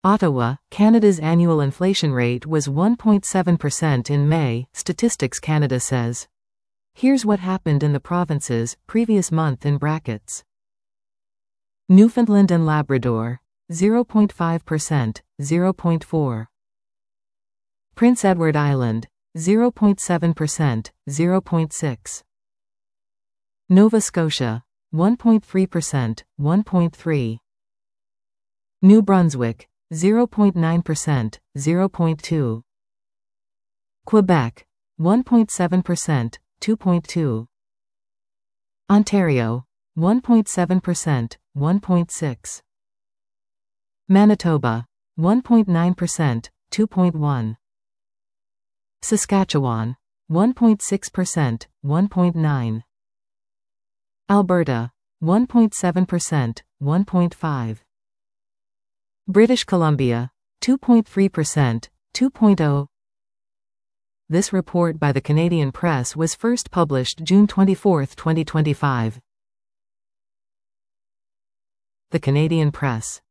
Ottawa, Canada's annual inflation rate was 1.7% in May, Statistics Canada says. Here's what happened in the province's previous month in brackets. Newfoundland and Labrador, 0.5%, 0.4. Prince Edward Island, 0.7%, 0.6. Nova Scotia, 1.3%, 1.3. New Brunswick, 0.9%, 0.2. Quebec, 1.7%, 2.2. Ontario, 1.7%, 1.6. Manitoba, 1.9%, 2.1. Saskatchewan, 1.6%, 1.9. Alberta, 1.7%, 1.5. British Columbia, 2.3%, 2.0. This report by the Canadian Press was first published June 24, 2025. The Canadian Press.